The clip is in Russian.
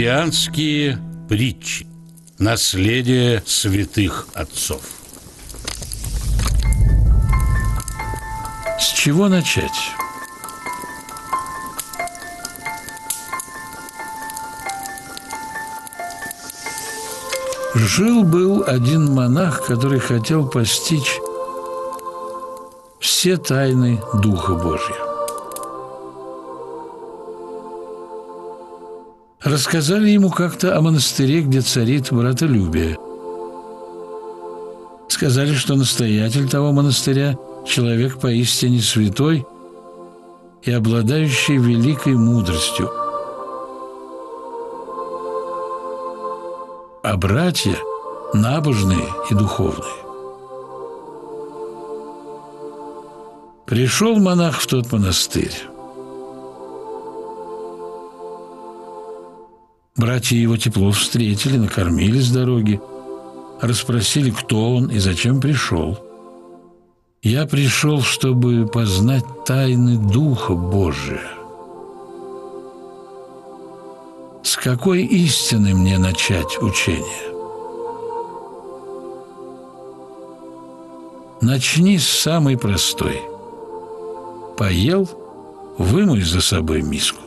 Христианские притчи. Наследие святых отцов. С чего начать? Жил-был один монах, который хотел постичь все тайны Духа Божия. Рассказали ему как-то о монастыре, где царит братолюбие. Сказали, что настоятель того монастыря – человек поистине святой и обладающий великой мудростью. А братья – набожные и духовные. Пришел монах в тот монастырь. Братья его тепло встретили, накормили с дороги, расспросили, кто он и зачем пришел. «Я пришел, чтобы познать тайны Духа Божия. С какой истины мне начать учение?» «Начни с самой простой. Поел, вымой за собой миску.